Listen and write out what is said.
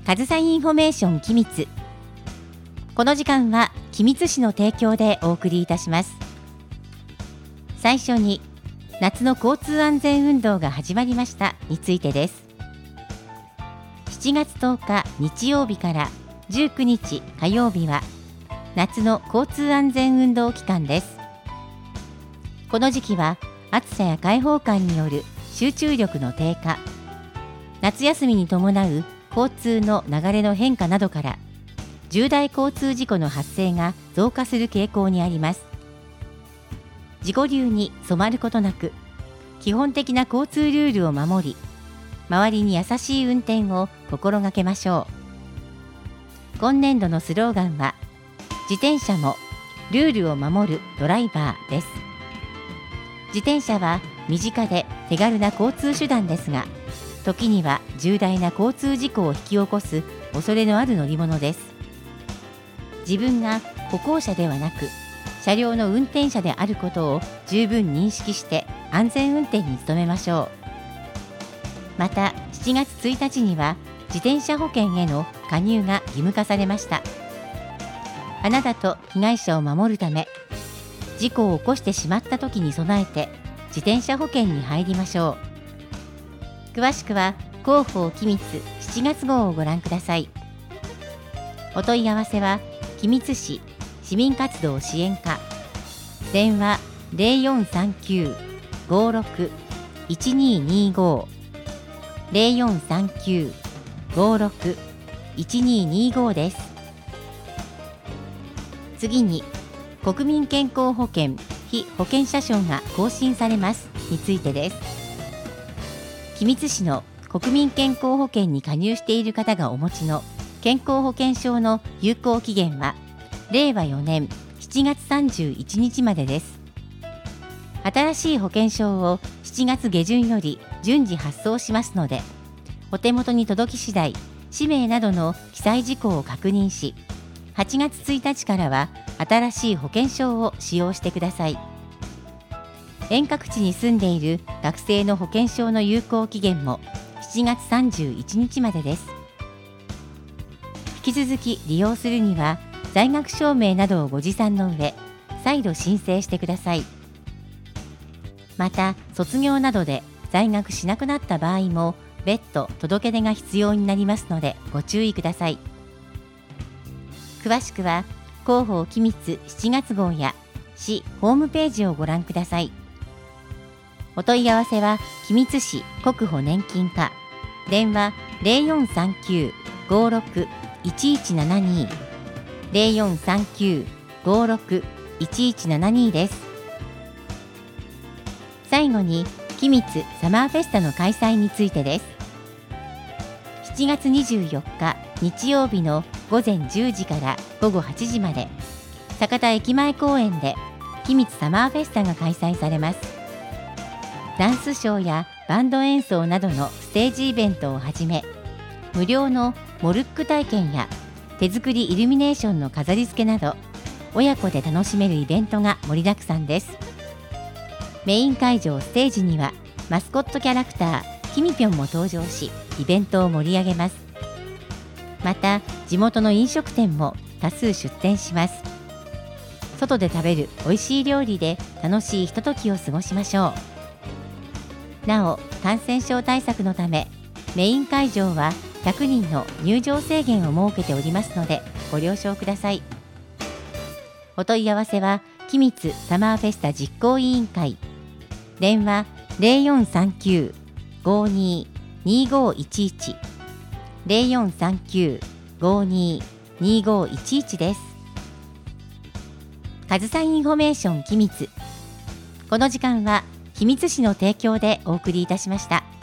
上総インフォメーション君津。この時間は君津市の提供でお送りいたします。最初に夏の交通安全運動が始まりましたについてです。7月10日日曜日から19日火曜日は夏の交通安全運動期間です。この時期は暑さや開放感による集中力の低下、夏休みに伴う交通の流れの変化などから重大交通事故の発生が増加する傾向にあります。自己流に染まることなく、基本的な交通ルールを守り、周りに優しい運転を心がけましょう。今年度のスローガンは、自転車もルールを守るドライバーです。自転車は身近で手軽な交通手段ですが、時には重大な交通事故を引き起こす恐れのある乗り物です。自分が歩行者ではなく、車両の運転者であることを十分認識して安全運転に努めましょう。また、7月1日には自転車保険への加入が義務化されました。あなたと被害者を守るため、事故を起こしてしまった時に備えて自転車保険に入りましょう。詳しくは広報君津7月号をご覧ください。お問い合わせは君津市市民活動支援課、電話 0439-56-1225 0439-56-1225 です。次に国民健康保険被保険者証が更新されますについてです。君津市の国民健康保険に加入している方がお持ちの健康保険証の有効期限は令和4年7月31日までです。新しい保険証を7月下旬より順次発送しますので、お手元に届き次第、氏名などの記載事項を確認し、8月1日からは新しい保険証を使用してください。遠隔地に住んでいる学生の保険証の有効期限も7月31日までです。引き続き利用するには、在学証明などをご持参の上、再度申請してください。また、卒業などで在学しなくなった場合も、別途届け出が必要になりますのでご注意ください。詳しくは広報君津7月号や市ホームページをご覧ください。お問い合わせは君津市国保年金課、電話 0439-56-1172 0439-56-1172 です。最後に君津サマーフェスタの開催についてです。7月24日日曜日の午前10時から午後8時まで、酒田駅前公園で君津サマーフェスタが開催されます。ダンスショーやバンド演奏などのステージイベントをはじめ、無料のモルック体験や手作りイルミネーションの飾り付けなど、親子で楽しめるイベントが盛りだくさんです。メイン会場ステージにはマスコットキャラクターきみぴょんも登場し、イベントを盛り上げます。また、地元の飲食店も多数出店します。外で食べる美味しい料理で楽しいひとときを過ごしましょう。なお、感染症対策のため、メイン会場は100人の入場制限を設けておりますのでご了承ください。お問い合わせは君津サマーフェスタ実行委員会、電話 0439-52-2511 0439-52-2511 です。上総インフォメーション君津。この時間は君津市の提供でお送りいたしました。